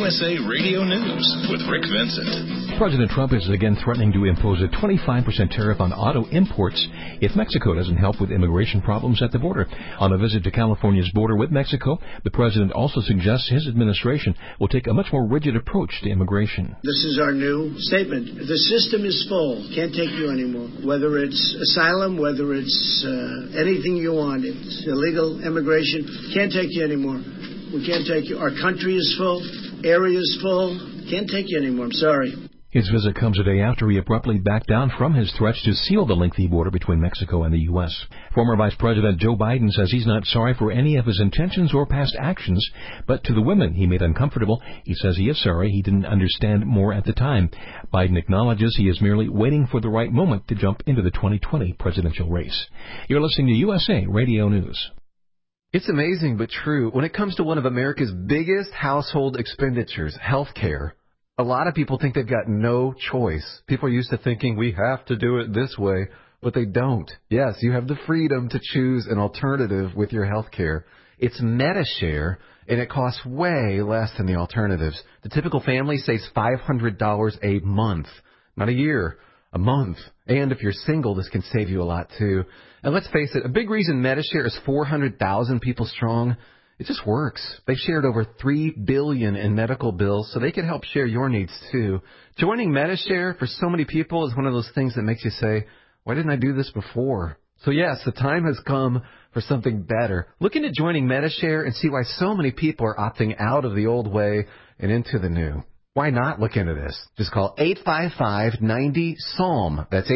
USA Radio News with Rick Vincent. President Trump is again threatening to impose a 25% tariff on auto imports if Mexico doesn't help with immigration problems at the border. On a visit to California's border with Mexico, the president also suggests his administration will take a much more rigid approach to immigration. This is our new statement. The system is full. Can't take you anymore. Whether it's asylum, whether it's anything you want, it's illegal immigration, can't take you anymore. We can't take you. Our country is full. Area is full. Can't take you anymore. I'm sorry. His visit comes a day after he abruptly backed down from his threats to seal the lengthy border between Mexico and the U.S. Former Vice President Joe Biden says he's not sorry for any of his intentions or past actions, but to the women he made uncomfortable, he says he is sorry he didn't understand more at the time. Biden acknowledges he is merely waiting for the right moment to jump into the 2020 presidential race. You're listening to USA Radio News. It's amazing but true. When it comes to one of America's biggest household expenditures, health care, a lot of people think they've got no choice. People are used to thinking we have to do it this way, but they don't. Yes, you have the freedom to choose an alternative with your health care. It's Medi-Share, and it costs way less than the alternatives. The typical family saves $500 a month, not a year, a month. And if you're single, this can save you a lot, too. And let's face it, a big reason Medi-Share is 400,000 people strong, it just works. They've shared over $3 billion in medical bills, so they can help share your needs, too. Joining Medi-Share for so many people is one of those things that makes you say, why didn't I do this before? So, yes, the time has come for something better. Look into joining Medi-Share and see why so many people are opting out of the old way and into the new. Why not look into this? Just call 855-90-SALM. That's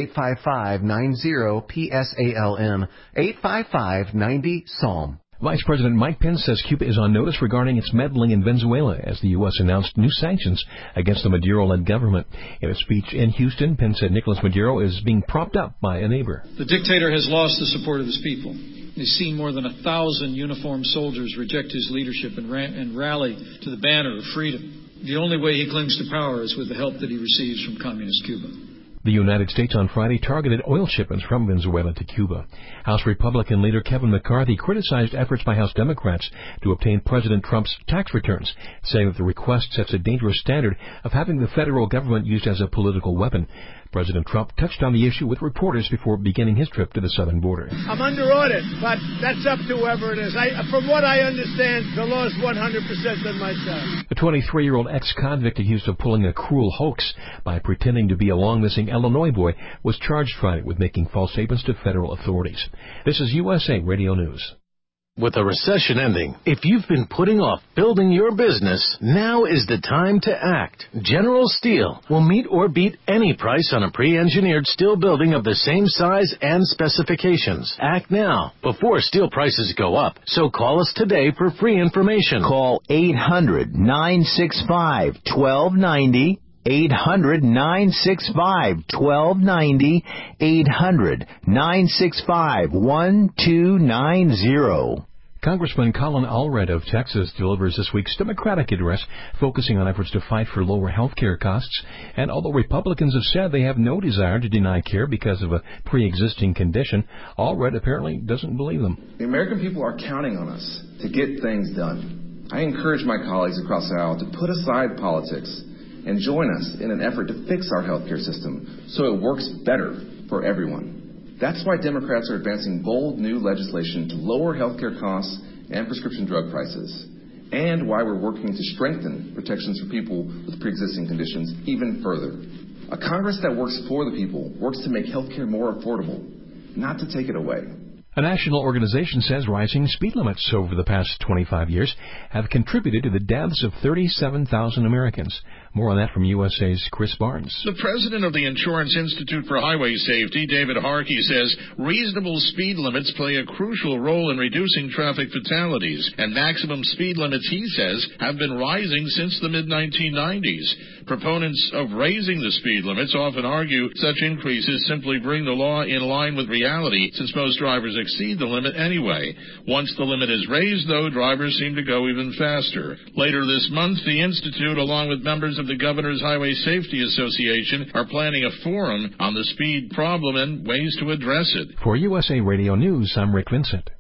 855-90-PSALM. 855-90-SALM. Vice President Mike Pence says Cuba is on notice regarding its meddling in Venezuela as the U.S. announced new sanctions against the Maduro-led government. In a speech in Houston, Pence said Nicolas Maduro is being propped up by a neighbor. The dictator has lost the support of his people. He's seen more than 1,000 uniformed soldiers reject his leadership and rally to the banner of freedom. The only way he clings to power is with the help that he receives from communist Cuba. The United States on Friday targeted oil shipments from Venezuela to Cuba. House Republican leader Kevin McCarthy criticized efforts by House Democrats to obtain President Trump's tax returns, saying that the request sets a dangerous standard of having the federal government used as a political weapon. President Trump touched on the issue with reporters before beginning his trip to the southern border. I'm under audit, but that's up to whoever it is. From what I understand, the law is 100% on my side. A 23-year-old ex-convict accused of pulling a cruel hoax by pretending to be a long-missing Illinois boy was charged Friday with making false statements to federal authorities. This is USA Radio News. With a recession ending, if you've been putting off building your business, now is the time to act. General Steel will meet or beat any price on a pre-engineered steel building of the same size and specifications. Act now, before steel prices go up. So call us today for free information. Call 800-965-1290. 800-965-1290, 800-965-1290. Congressman Colin Allred of Texas delivers this week's Democratic address focusing on efforts to fight for lower health care costs. And although Republicans have said they have no desire to deny care because of a pre-existing condition, Allred apparently doesn't believe them. The American people are counting on us to get things done. I encourage my colleagues across the aisle to put aside politics and join us in an effort to fix our healthcare system so it works better for everyone. That's why Democrats are advancing bold new legislation to lower healthcare costs and prescription drug prices, and why we're working to strengthen protections for people with pre-existing conditions even further. A Congress that works for the people works to make healthcare more affordable, not to take it away. A national organization says rising speed limits over the past 25 years have contributed to the deaths of 37,000 Americans. More on that from USA's Chris Barnes. The president of the Insurance Institute for Highway Safety, David Harkey, says reasonable speed limits play a crucial role in reducing traffic fatalities, and maximum speed limits, he says, have been rising since the mid-1990s. Proponents of raising the speed limits often argue such increases simply bring the law in line with reality, since most drivers exceed the limit anyway. Once the limit is raised, though, drivers seem to go even faster. Later this month, the Institute, along with members of the Governor's Highway Safety Association, are planning a forum on the speed problem and ways to address it. For USA Radio News, I'm Rick Vincent.